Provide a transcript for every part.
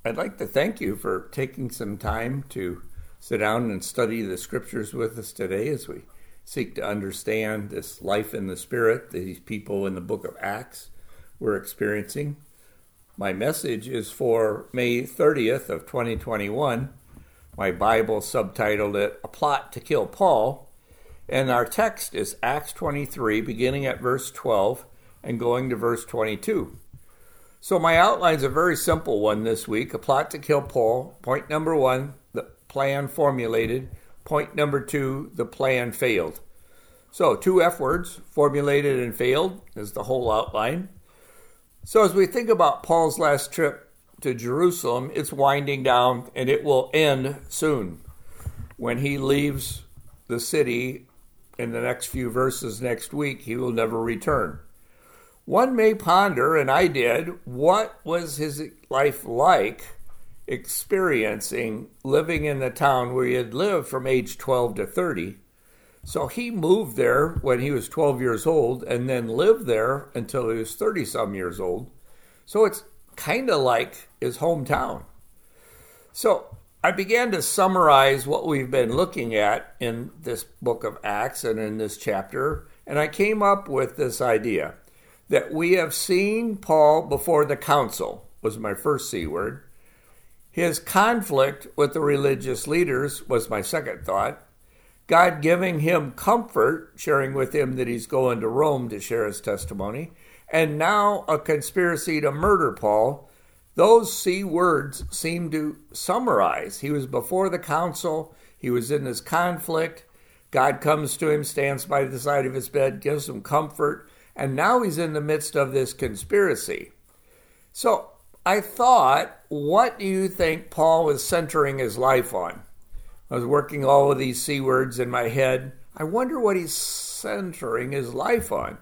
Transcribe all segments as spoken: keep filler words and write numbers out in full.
I'd like to thank you for taking some time to sit down and study the scriptures with us today as we seek to understand this life in the Spirit that these people in the book of Acts were experiencing. My message is for May thirtieth of twenty twenty-one. My Bible subtitled it, A Plot to Kill Paul. And our text is Acts twenty-three, beginning at verse twelve and going to verse twenty-two. So my outline's a very simple one this week, a plot to kill Paul. Point number one, the plan formulated. Point number two, the plan failed. So two F words, formulated and failed, is the whole outline. So as we think about Paul's last trip to Jerusalem, it's winding down and it will end soon. When he leaves the city in the next few verses next week, he will never return. One may ponder, and I did, what was his life like experiencing living in the town where he had lived from age twelve to thirty. So he moved there when he was twelve years old and then lived there until he was thirty-some years old. So it's kind of like his hometown. So I began to summarize what we've been looking at in this book of Acts and in this chapter, and I came up with this idea that we have seen Paul before the council, was my first C word. His conflict with the religious leaders was my second thought. God giving him comfort, sharing with him that he's going to Rome to share his testimony, and now a conspiracy to murder Paul. Those C words seem to summarize. He was before the council. He was in this conflict. God comes to him, stands by the side of his bed, gives him comfort. And now he's in the midst of this conspiracy. So I thought, what do you think Paul was centering his life on? I was working all of these C words in my head. I wonder what he's centering his life on.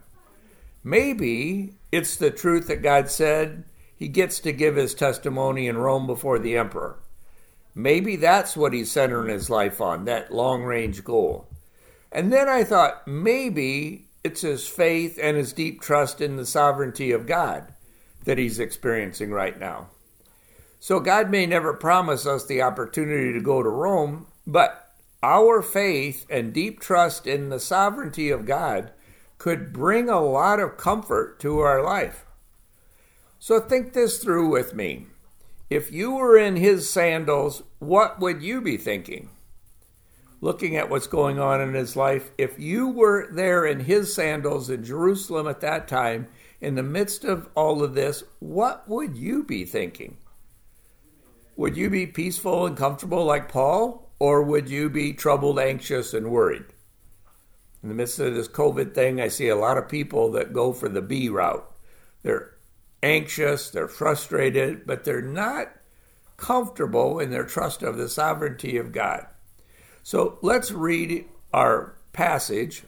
Maybe it's the truth that God said he gets to give his testimony in Rome before the emperor. Maybe that's what he's centering his life on, that long-range goal. And then I thought, maybe it's his faith and his deep trust in the sovereignty of God that he's experiencing right now. So God may never promise us the opportunity to go to Rome, but our faith and deep trust in the sovereignty of God could bring a lot of comfort to our life. So think this through with me. If you were in his sandals, what would you be thinking? Looking at what's going on in his life, if you were there in his sandals in Jerusalem at that time, in the midst of all of this, what would you be thinking? Would you be peaceful and comfortable like Paul, or would you be troubled, anxious, and worried? In the midst of this COVID thing, I see a lot of people that go for the B route. They're anxious, they're frustrated, but they're not comfortable in their trust of the sovereignty of God. So let's read our passage.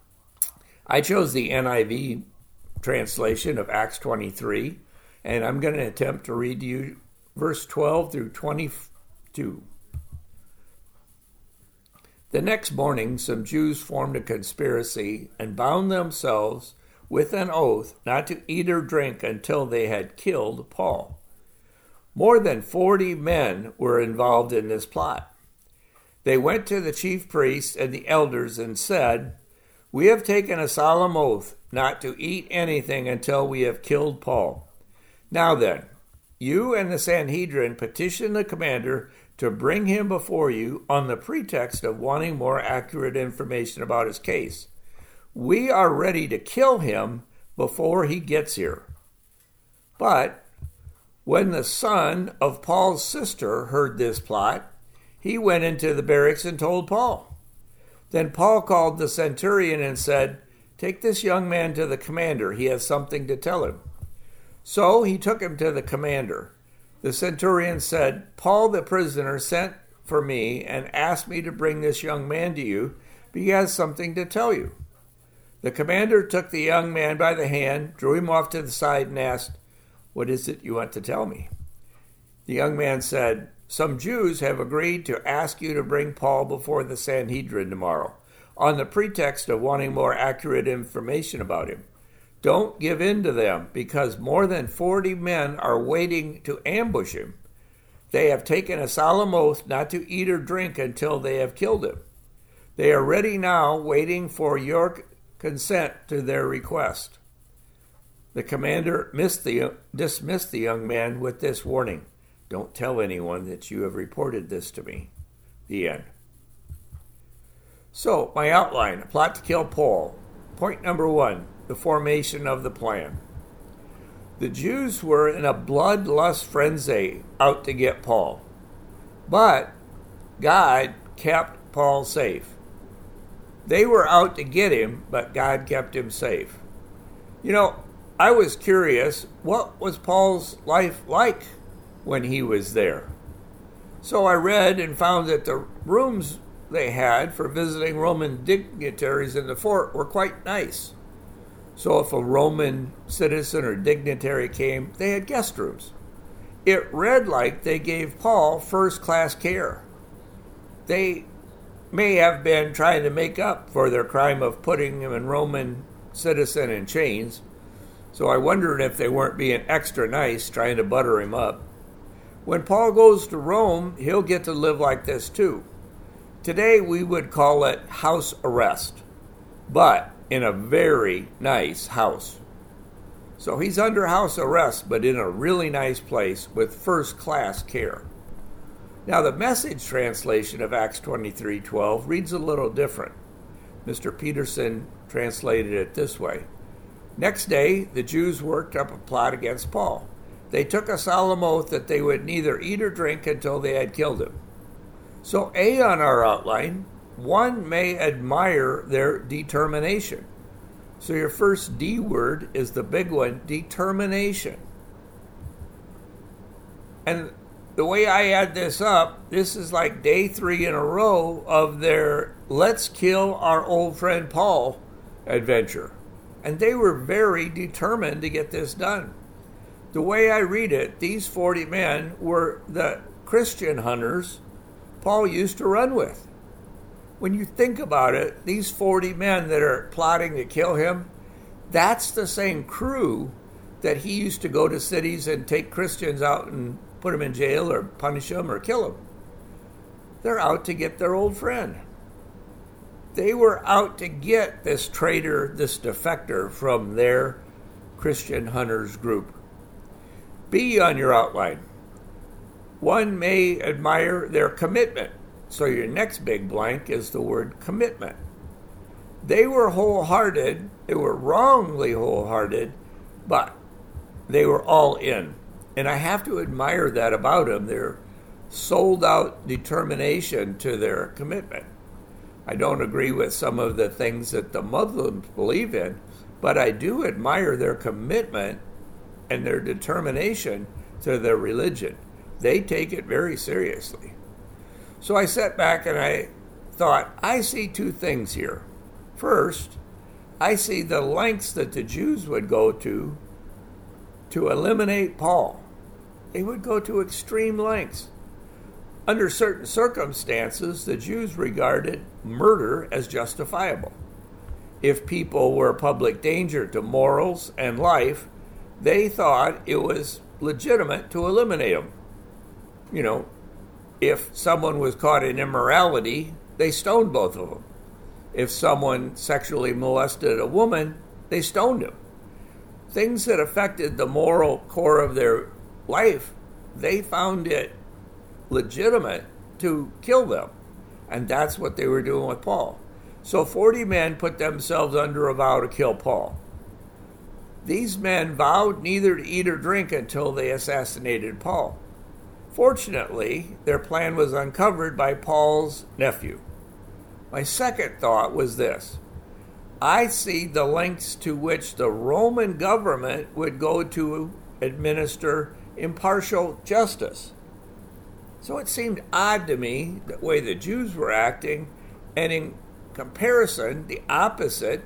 I chose the N I V translation of Acts twenty-three, and I'm going to attempt to read you verse twelve through twenty-two. The next morning, some Jews formed a conspiracy and bound themselves with an oath not to eat or drink until they had killed Paul. More than forty men were involved in this plot. They went to the chief priests and the elders and said, "We have taken a solemn oath not to eat anything until we have killed Paul. Now then, you and the Sanhedrin petition the commander to bring him before you on the pretext of wanting more accurate information about his case. We are ready to kill him before he gets here." But when the son of Paul's sister heard this plot, he went into the barracks and told Paul. Then Paul called the centurion and said, "Take this young man to the commander. He has something to tell him." So he took him to the commander. The centurion said, "Paul the prisoner sent for me and asked me to bring this young man to you, but he has something to tell you." The commander took the young man by the hand, drew him off to the side, and asked, "What is it you want to tell me?" The young man said, "Some Jews have agreed to ask you to bring Paul before the Sanhedrin tomorrow, on the pretext of wanting more accurate information about him. Don't give in to them, because more than forty men are waiting to ambush him. They have taken a solemn oath not to eat or drink until they have killed him. They are ready now, waiting for your consent to their request." The commander missed the, dismissed the young man with this warning: "Don't tell anyone that you have reported this to me." The end. So, my outline: a plot to kill Paul. Point number one, the formation of the plan. The Jews were in a bloodlust frenzy out to get Paul. But God kept Paul safe. They were out to get him, but God kept him safe. You know, I was curious, what was Paul's life like when he was there? So I read and found that the rooms they had for visiting Roman dignitaries in the fort were quite nice. So if a Roman citizen or dignitary came, they had guest rooms. It read like they gave Paul first-class care. They may have been trying to make up for their crime of putting him in Roman citizen in chains, so I wondered if they weren't being extra nice, trying to butter him up. When Paul goes to Rome, he'll get to live like this too. Today we would call it house arrest, but in a very nice house. So he's under house arrest, but in a really nice place with first-class care. Now the Message translation of Acts twenty-three twelve reads a little different. Mister Peterson translated it this way: "Next day, the Jews worked up a plot against Paul. They took a solemn oath that they would neither eat or drink until they had killed him." So A on our outline, one may admire their determination. So your first D word is the big one, determination. And the way I add this up, this is like day three in a row of their "let's kill our old friend Paul" adventure. And they were very determined to get this done. The way I read it, these forty men were the Christian hunters Paul used to run with. When you think about it, these forty men that are plotting to kill him, that's the same crew that he used to go to cities and take Christians out and put them in jail or punish them or kill them. They're out to get their old friend. They were out to get this traitor, this defector from their Christian hunters group. B on your outline. One may admire their commitment. So your next big blank is the word commitment. They were wholehearted. They were wrongly wholehearted, but they were all in. And I have to admire that about them. Their sold out determination to their commitment. I don't agree with some of the things that the Muslims believe in, but I do admire their commitment and their determination to their religion. They take it very seriously. So I sat back and I thought, I see two things here. First, I see the lengths that the Jews would go to to eliminate Paul. They would go to extreme lengths. Under certain circumstances, the Jews regarded murder as justifiable. If people were a public danger to morals and life, they thought it was legitimate to eliminate them. You know, if someone was caught in immorality, they stoned both of them. If someone sexually molested a woman, they stoned him. Things that affected the moral core of their life, they found it legitimate to kill them. And that's what they were doing with Paul. So forty men put themselves under a vow to kill Paul. These men vowed neither to eat or drink until they assassinated Paul. Fortunately, their plan was uncovered by Paul's nephew. My second thought was this. I see the lengths to which the Roman government would go to administer impartial justice. So it seemed odd to me the way the Jews were acting, and in comparison, the opposite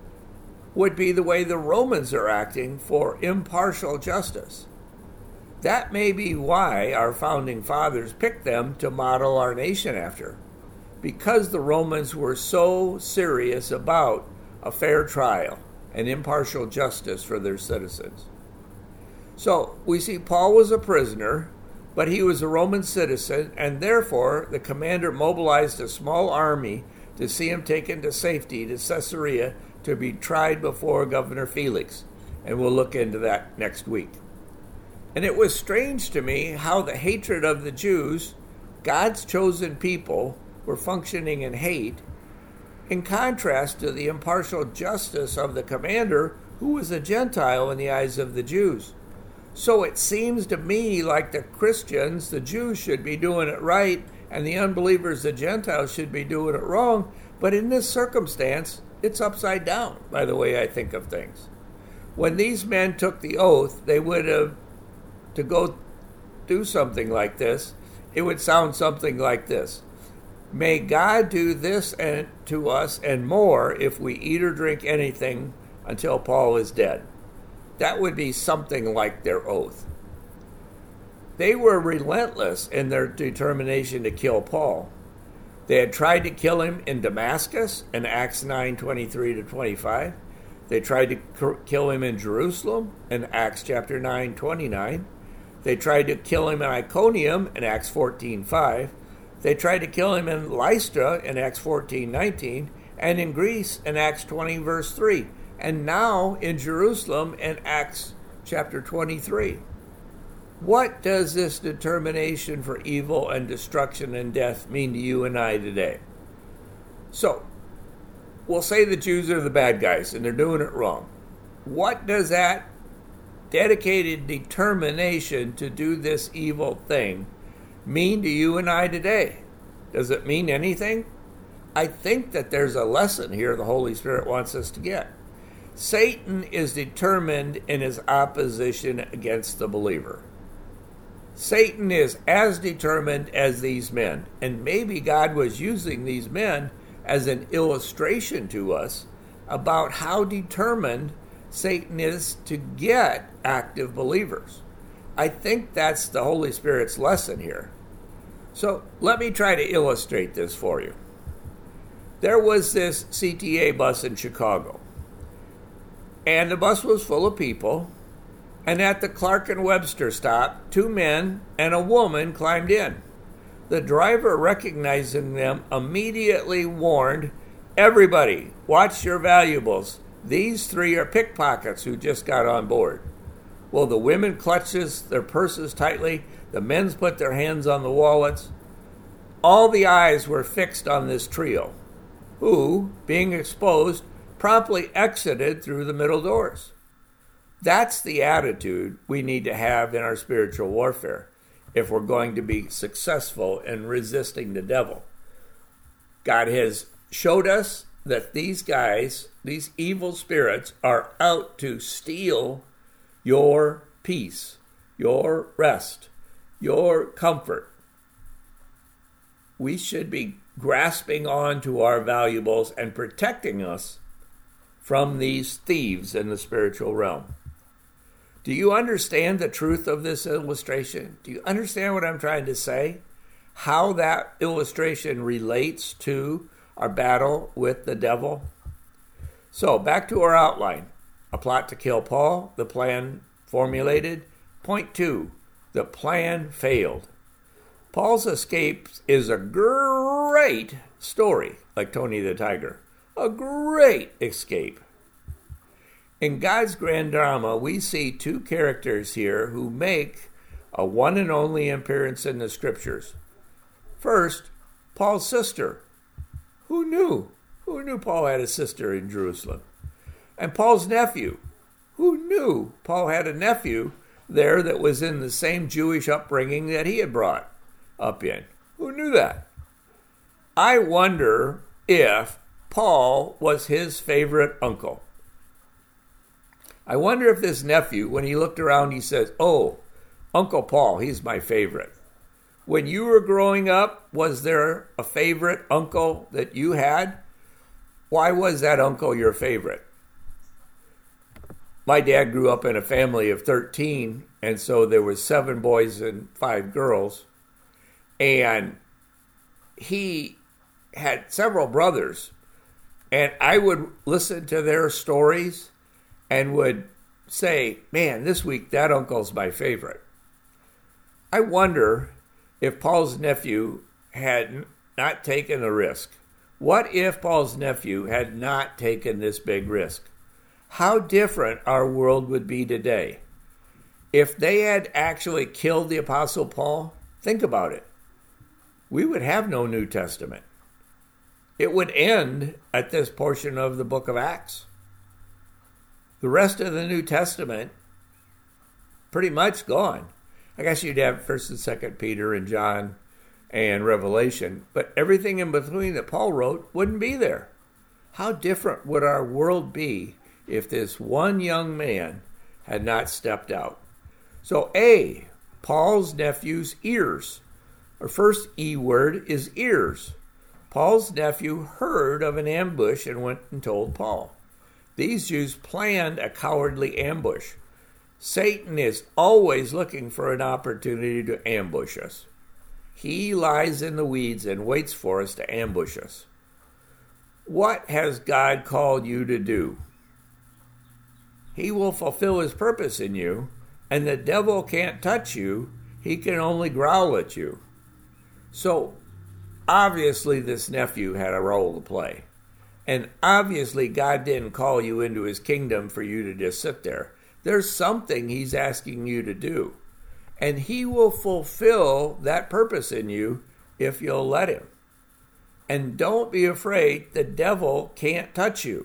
would be the way the Romans are acting for impartial justice. That may be why our founding fathers picked them to model our nation after, because the Romans were so serious about a fair trial and impartial justice for their citizens. So we see Paul was a prisoner, but he was a Roman citizen, and therefore the commander mobilized a small army to see him taken to safety to Caesarea to be tried before Governor Felix. And we'll look into that next week. And it was strange to me how the hatred of the Jews, God's chosen people, were functioning in hate, in contrast to the impartial justice of the commander, who was a Gentile in the eyes of the Jews. So it seems to me like the Christians, the Jews, should be doing it right, and the unbelievers, the Gentiles, should be doing it wrong. But in this circumstance, it's upside down, by the way I think of things. When these men took the oath, they would have, to go do something like this, it would sound something like this. May God do this and to us and more if we eat or drink anything until Paul is dead. That would be something like their oath. They were relentless in their determination to kill Paul. They had tried to kill him in Damascus in Acts nine twenty-three to twenty-five. They tried to kill him in Jerusalem in Acts chapter nine twenty-nine. They tried to kill him in Iconium in Acts fourteen five. They tried to kill him in Lystra in Acts fourteen nineteen, and in Greece in Acts twenty verse three, and now in Jerusalem in Acts chapter twenty-three. What does this determination for evil and destruction and death mean to you and I today? So, we'll say the Jews are the bad guys and they're doing it wrong. What does that dedicated determination to do this evil thing mean to you and I today? Does it mean anything? I think that there's a lesson here the Holy Spirit wants us to get. Satan is determined in his opposition against the believer. Satan is as determined as these men, and maybe God was using these men as an illustration to us about how determined Satan is to get active believers. I think that's the Holy Spirit's lesson here. So let me try to illustrate this for you. There was this C T A bus in Chicago, and the bus was full of people, and at the Clark and Webster stop, two men and a woman climbed in. The driver, recognizing them, immediately warned, "Everybody, watch your valuables. These three are pickpockets who just got on board." Well, the women clutches their purses tightly. The men put their hands on the wallets. All the eyes were fixed on this trio, who, being exposed, promptly exited through the middle doors. That's the attitude we need to have in our spiritual warfare if we're going to be successful in resisting the devil. God has showed us that these guys, these evil spirits, are out to steal your peace, your rest, your comfort. We should be grasping on to our valuables and protecting us from these thieves in the spiritual realm. Do you understand the truth of this illustration? Do you understand what I'm trying to say? How that illustration relates to our battle with the devil? So, back to our outline. A plot to kill Paul, the plan formulated. Point two, the plan failed. Paul's escape is a great story, like Tony the Tiger. A great escape. In God's grand drama, we see two characters here who make a one and only appearance in the scriptures. First, Paul's sister. Who knew? Who knew Paul had a sister in Jerusalem? And Paul's nephew. Who knew Paul had a nephew there that was in the same Jewish upbringing that he had brought up in? Who knew that? I wonder if Paul was his favorite uncle. I wonder if this nephew, when he looked around, he says, "Oh, Uncle Paul, he's my favorite." When you were growing up, was there a favorite uncle that you had? Why was that uncle your favorite? My dad grew up in a family of thirteen, and so there was seven boys and five girls. And he had several brothers, and I would listen to their stories and would say, "Man, this week that uncle's my favorite." I wonder if Paul's nephew had not taken a risk. What if Paul's nephew had not taken this big risk? How different our world would be today. If they had actually killed the Apostle Paul, think about it. We would have no New Testament. It would end at this portion of the book of Acts. The rest of the New Testament, pretty much gone. I guess you'd have First and Second Peter and John and Revelation, but everything in between that Paul wrote wouldn't be there. How different would our world be if this one young man had not stepped out? So A, Paul's nephew's ears. Our first E word is ears. Paul's nephew heard of an ambush and went and told Paul. These Jews planned a cowardly ambush. Satan is always looking for an opportunity to ambush us. He lies in the weeds and waits for us to ambush us. What has God called you to do? He will fulfill his purpose in you, and the devil can't touch you. He can only growl at you. So, obviously this nephew had a role to play. And obviously God didn't call you into his kingdom for you to just sit there. There's something he's asking you to do. And he will fulfill that purpose in you if you'll let him. And don't be afraid, the devil can't touch you.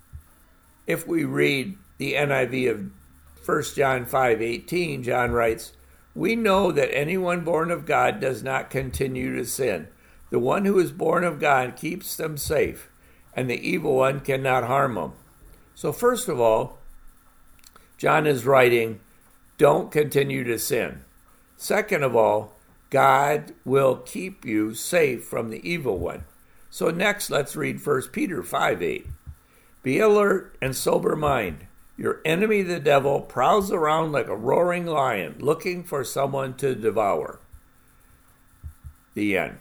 If we read the N I V of First John five eighteen, John writes, "We know that anyone born of God does not continue to sin. The one who is born of God keeps them safe, and the evil one cannot harm them." So first of all, John is writing, don't continue to sin. Second of all, God will keep you safe from the evil one. So next, let's read First Peter five eight. "Be alert and sober mind. Your enemy, the devil, prowls around like a roaring lion, looking for someone to devour." The end.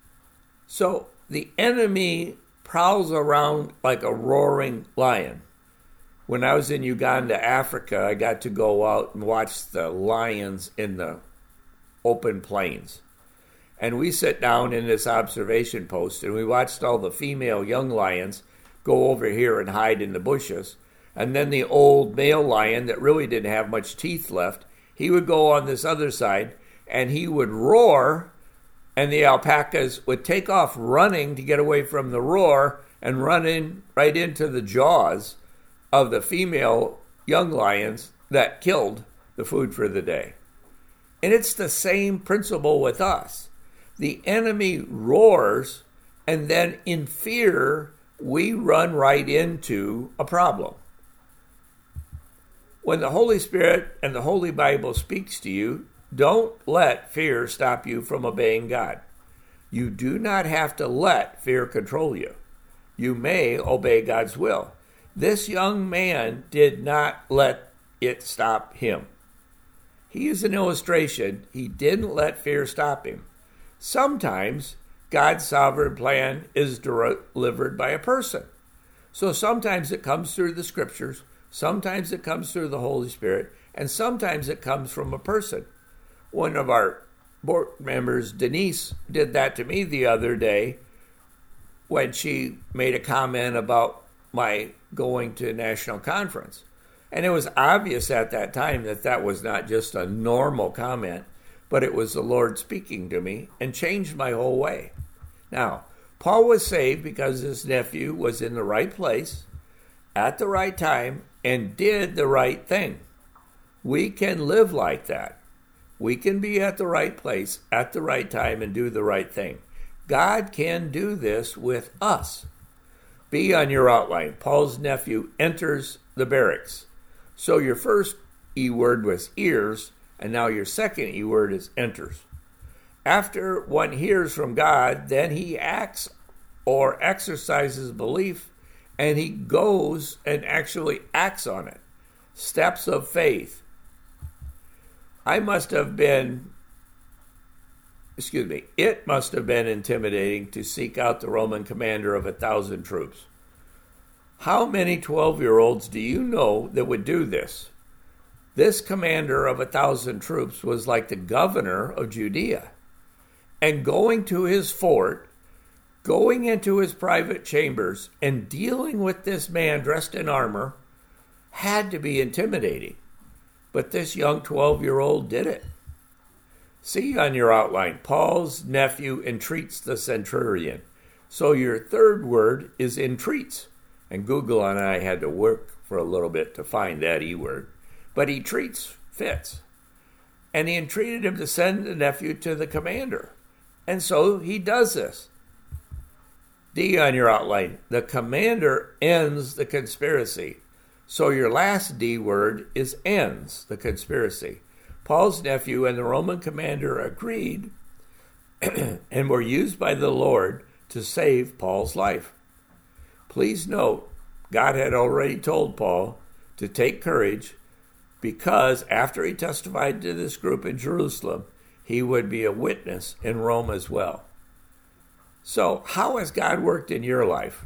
So the enemy prowls around like a roaring lion. When I was in Uganda, Africa, I got to go out and watch the lions in the open plains. And we sit down in this observation post and we watched all the female young lions go over here and hide in the bushes. And then the old male lion that really didn't have much teeth left, he would go on this other side and he would roar, and the alpacas would take off running to get away from the roar and run in right into the jaws of the female young lions that killed the food for the day. And it's the same principle with us. The enemy roars, and then in fear, we run right into a problem. When the Holy Spirit and the Holy Bible speaks to you, don't let fear stop you from obeying God. You do not have to let fear control you. You may obey God's will. This young man did not let it stop him. He is an illustration. He didn't let fear stop him. Sometimes God's sovereign plan is delivered by a person. So sometimes it comes through the scriptures, sometimes it comes through the Holy Spirit, and sometimes it comes from a person. One of our board members, Denise, did that to me the other day when she made a comment about my going to a national conference. And it was obvious at that time that that was not just a normal comment, but it was the Lord speaking to me and changed my whole way. Now, Paul was saved because his nephew was in the right place at the right time and did the right thing. We can live like that. We can be at the right place at the right time and do the right thing. God can do this with us. Be on your outline. Paul's nephew enters the barracks. So your first E word was ears, and now your second E word is enters. After one hears from God, then he acts or exercises belief, and he goes and actually acts on it. Steps of faith. I must have been, excuse me, it must have been intimidating to seek out the Roman commander of a thousand troops. How many twelve-year-olds do you know that would do this? This commander of a thousand troops was like the governor of Judea. And going to his fort, going into his private chambers, and dealing with this man dressed in armor had to be intimidating. But this young twelve-year-old did it. See on your outline, Paul's nephew entreats the centurion. So your third word is entreats. And Google and I had to work for a little bit to find that E word. But entreats fits. And he entreated him to send the nephew to the commander. And so he does this. D on your outline, the commander ends the conspiracy. So your last D word is ends the conspiracy. Paul's nephew and the Roman commander agreed and were used by the Lord to save Paul's life. Please note, God had already told Paul to take courage because after he testified to this group in Jerusalem, he would be a witness in Rome as well. So, how has God worked in your life?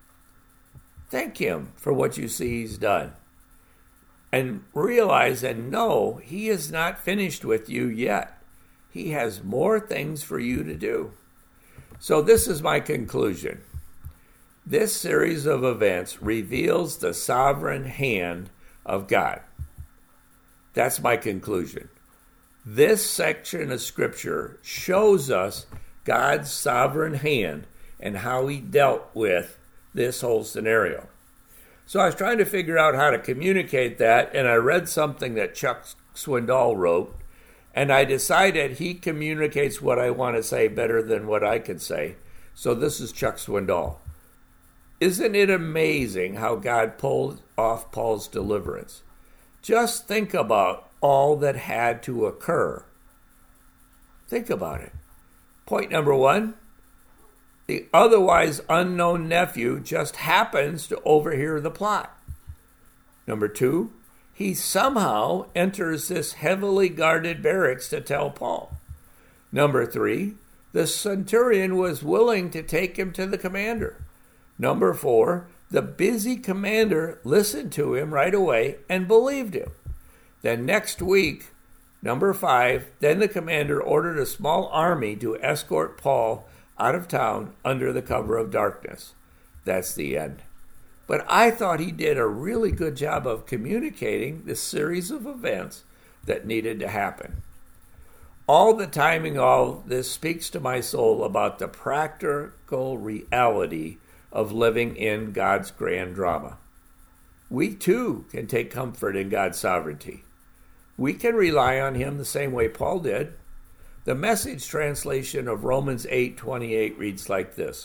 Thank him for what you see he's done. And realize and know he is not finished with you yet. He has more things for you to do. So this is my conclusion. This series of events reveals the sovereign hand of God. That's my conclusion. This section of Scripture shows us God's sovereign hand and how he dealt with this whole scenario. So I was trying to figure out how to communicate that, and I read something that Chuck Swindoll wrote, and I decided he communicates what I want to say better than what I could say. So this is Chuck Swindoll. Isn't it amazing how God pulled off Paul's deliverance? Just think about all that had to occur. Think about it. Point number one, the otherwise unknown nephew just happens to overhear the plot. Number two, he somehow enters this heavily guarded barracks to tell Paul. Number three, the centurion was willing to take him to the commander. Number four, the busy commander listened to him right away and believed him. Then next week, number five, then the commander ordered a small army to escort Paul out of town under the cover of darkness. That's the end. But I thought he did a really good job of communicating the series of events that needed to happen. All the timing of all this speaks to my soul about the practical reality of living in God's grand drama. We too can take comfort in God's sovereignty. We can rely on him the same way Paul did. The Message translation of Romans eight twenty-eight reads like this.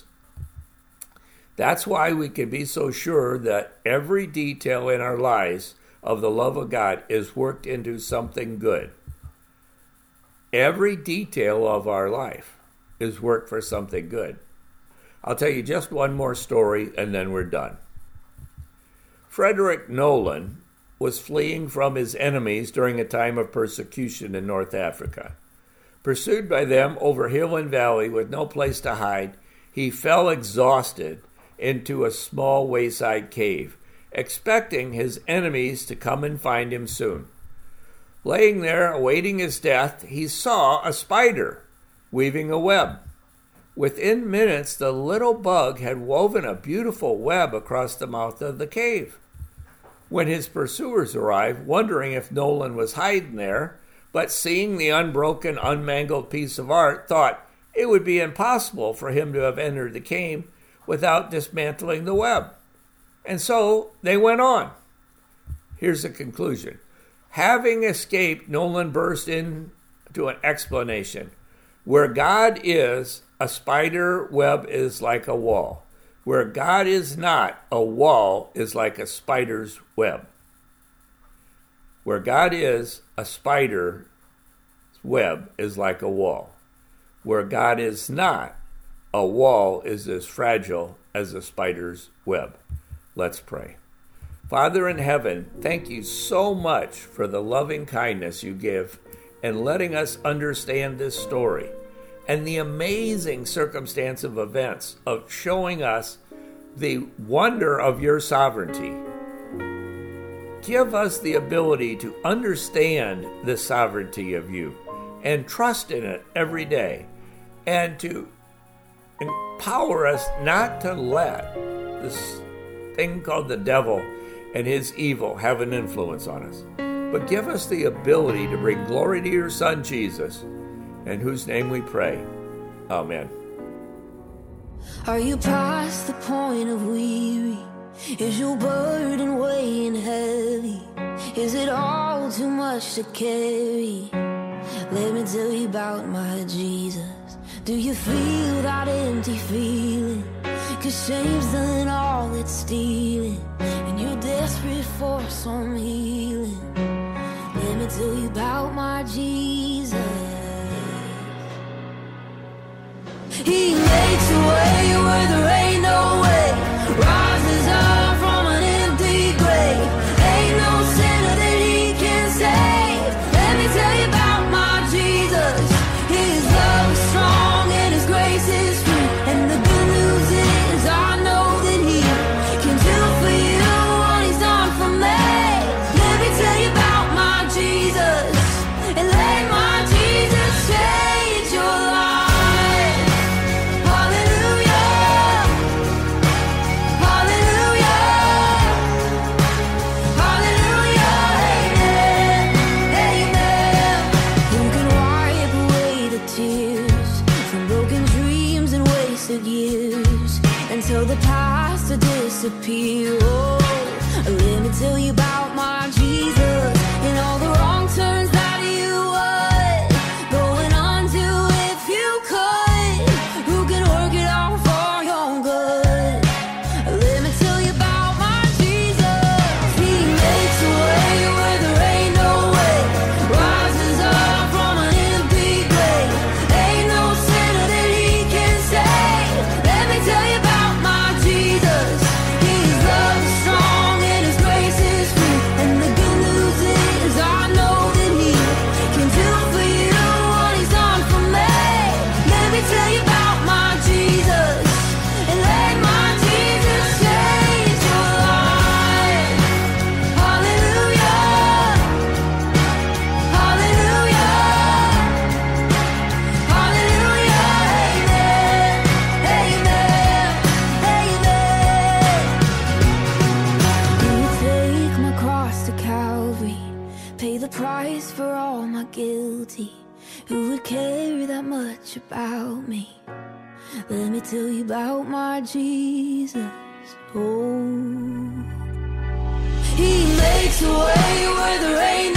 That's why we can be so sure that every detail in our lives of the love of God is worked into something good. Every detail of our life is worked for something good. I'll tell you just one more story and then we're done. Frederick Nolan was fleeing from his enemies during a time of persecution in North Africa. Pursued by them over hill and valley with no place to hide, he fell exhausted into a small wayside cave, expecting his enemies to come and find him soon. Laying there, awaiting his death, he saw a spider weaving a web. Within minutes, the little bug had woven a beautiful web across the mouth of the cave. When his pursuers arrived, wondering if Nolan was hiding there, but seeing the unbroken, unmangled piece of art, thought it would be impossible for him to have entered the cave without dismantling the web. And so they went on. Here's the conclusion. Having escaped, Nolan burst into an explanation. Where God is, a spider web is like a wall. Where God is not, a wall is like a spider's web. Where God is, a spider's web is like a wall. Where God is not, a wall is as fragile as a spider's web. Let's pray. Father in heaven, thank you so much for the loving kindness you give in letting us understand this story and the amazing circumstance of events of showing us the wonder of your sovereignty. give us the ability to understand the sovereignty of you and trust in it every day, and to empower us not to let this thing called the devil and his evil have an influence on us, but give us the ability to bring glory to your Son, Jesus, in whose name we pray. Amen. Are you past the point of weary? Is your burden weighing heavy? Is it all too much to carry? Let me tell you about my Jesus. Do you feel that empty feeling? 'Cause shame's done all it's stealing, and you're desperate for some healing. Let me tell you about my Jesus. He makes a way where there ain't no way, rises up from an empty grave. Ain't no sinner that he can save. Let me tell you about my Jesus. His love is strong and his grace is free, and the good news is I know that he can do for you what he's done for me. Let me tell you about my Jesus, and let my Jesus change your life. Years until the past to disappear. Oh, let me tell you about my Jesus and all the wrong turns that you would going on to if you could. Who can work it out for your good? Let me tell you about my Jesus. He makes a way where there ain't no way, rises up from an empty grave. Ain't no sinner that he can save. Let me tell you about my Jesus. His love is strong and his grace is free, and the good news is I know that he can do for you what he's done for me. Let me tell you about my Jesus, and let my Jesus change your life. Hallelujah, hallelujah, hallelujah, amen, amen, amen. You take my cross to Calvary, pay the price for all my guilty. Who would care that much about me? Let me tell you about my Jesus. Oh, he makes a way where there ain't